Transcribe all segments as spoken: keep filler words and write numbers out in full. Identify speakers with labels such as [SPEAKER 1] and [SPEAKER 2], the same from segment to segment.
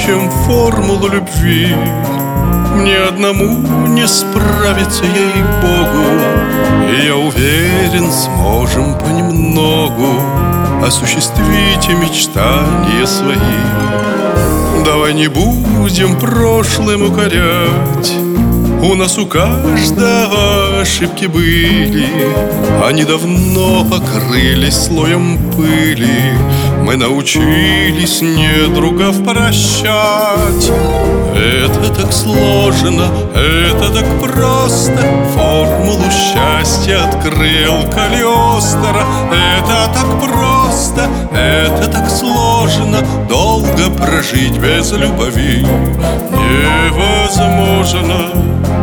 [SPEAKER 1] чем формулу любви. Мне одному не справиться, ей-богу, и я уверен, сможем понемногу осуществить мечтания свои. Давай не будем прошлым укорять, у нас у каждого ошибки были, они давно покрылись слоем пыли. Мы научились недругов прощать. Это так сложно, это так просто, формулу счастья открыл Калиостро. Это так просто, это так сложно, долго прожить без любви невозможно.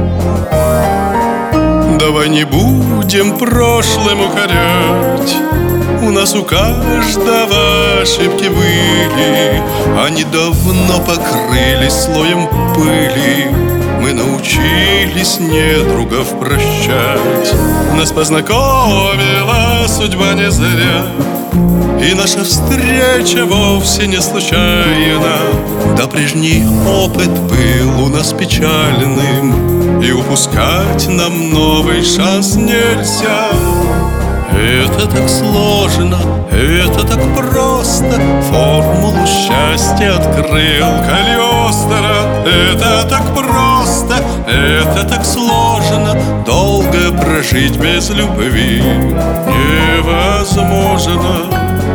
[SPEAKER 1] Давай не будем прошлым укорять, у нас у каждого ошибки были, они давно покрылись слоем пыли. Мы научились недругов прощать. Нас познакомила судьба не зря, и наша встреча вовсе не случайна. Да прежний опыт был у нас печальным, и упускать нам новый шанс нельзя. Это так сложно, это так просто, формулу счастья открыл Калиостро. Это так просто, это так сложно, долго прожить без любви невозможно.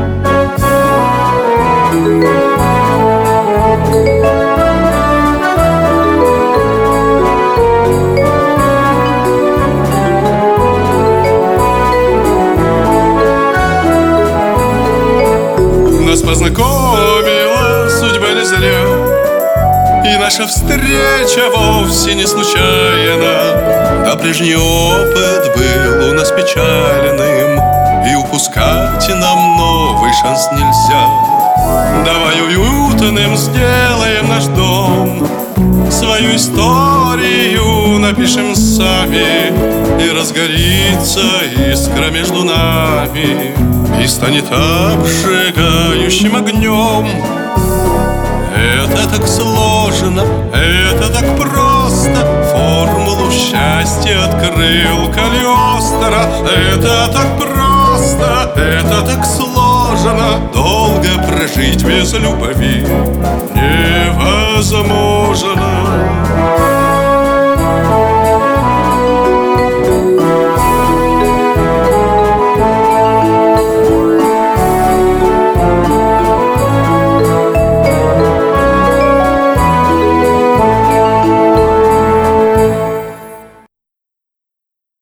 [SPEAKER 1] Нас познакомила судьба не зря, и наша встреча вовсе не случайна. Да прежний опыт был у нас печальным, и упускать нам новый шанс нельзя. Давай уютным сделаем наш дом, свою историю напишем сами, и разгорится искра между нами, и станет обжигающим огнем. Это так сложно, это так просто, формулу счастья открыл Калиостро. Это так просто, это так сложно, долго прожить без любви невозможно.